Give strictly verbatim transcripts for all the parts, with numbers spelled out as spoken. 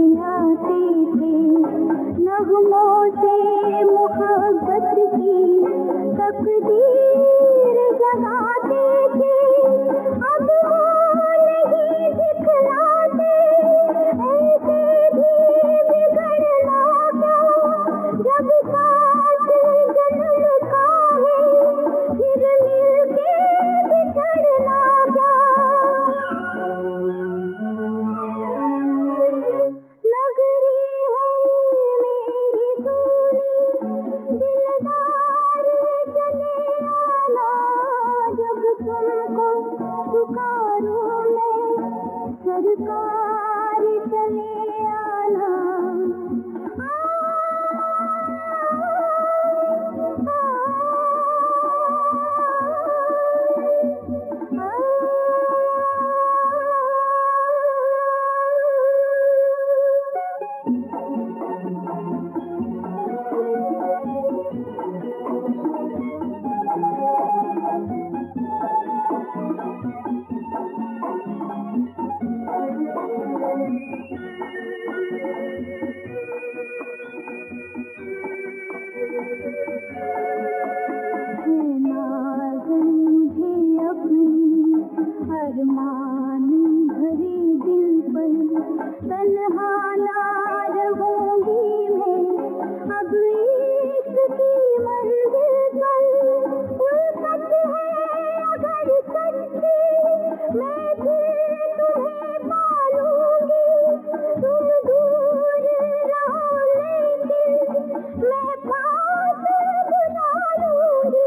आते थे नगमों से मोहब्बत की तकदीर जगाते थे। अब वो नहीं दिखलाते ऐसे भी बिगड़ना क्या, जब साथ जन्म का है फिर मिलके बिछड़ना क्या। नगरी है मेरी सोनी दिलदार चले आना, जब तुमको पुकारूं मैं सरकार चले आना। अरमान भरे दिल पर तन्हा ना रहूंगी मैं, अब इश्क की मंजिल पर उल्फत है अगर सच्ची मैं फिर तुम्हें पालूंगी। तुम दूर रहो लेकिन मैं पास बुला लूंगी।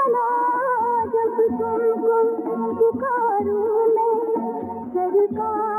तुमको पुकारूं मैं सरकार